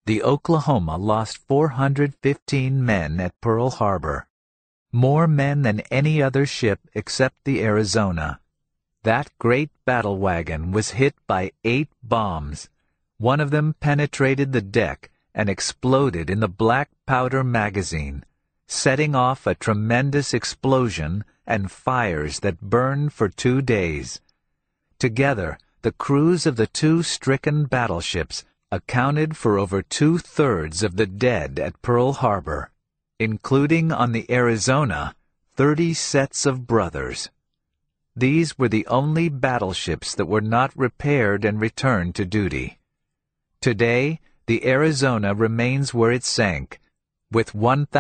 the Oklahoma lost 415 men at Pearl Harbor, more men than any other ship except the Arizona. That great battle wagon was hit by 8 bombs. One of them penetrated the deck and exploded in the black powder magazine, setting off a tremendous explosion and fires that burned for 2 days. Together, the crews of the 2 stricken battleships accounted for over 2/3 of the dead at Pearl Harbor, including on the Arizona 30 sets of brothers. These were the only battleships that were not repaired and returned to duty. Today, the Arizona remains where it sank, with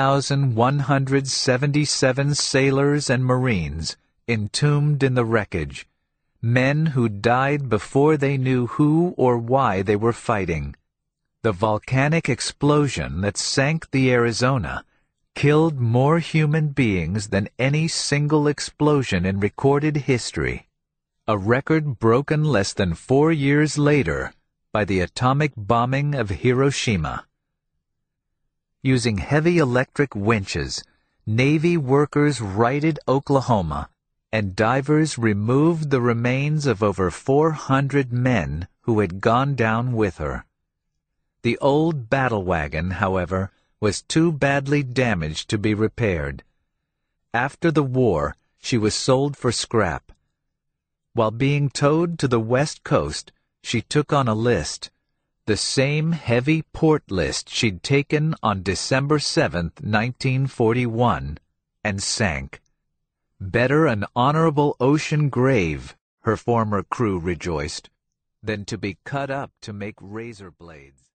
1,177 sailors and Marines entombed in the wreckage, men who died before they knew who or why they were fighting. The volcanic explosion that sank the Arizona killed more human beings than any single explosion in recorded history, a record broken less than 4 years later by the atomic bombing of Hiroshima. Using heavy electric winches, Navy workers righted Oklahoma, and divers removed the remains of over 400 men who had gone down with her. The old battle wagon, however, was too badly damaged to be repaired. After the war, she was sold for scrap. While being towed to the West Coast, she took on a list, the same heavy port list she'd taken on December 7th, 1941, and sank. Better an honorable ocean grave, her former crew rejoiced, than to be cut up to make razor blades.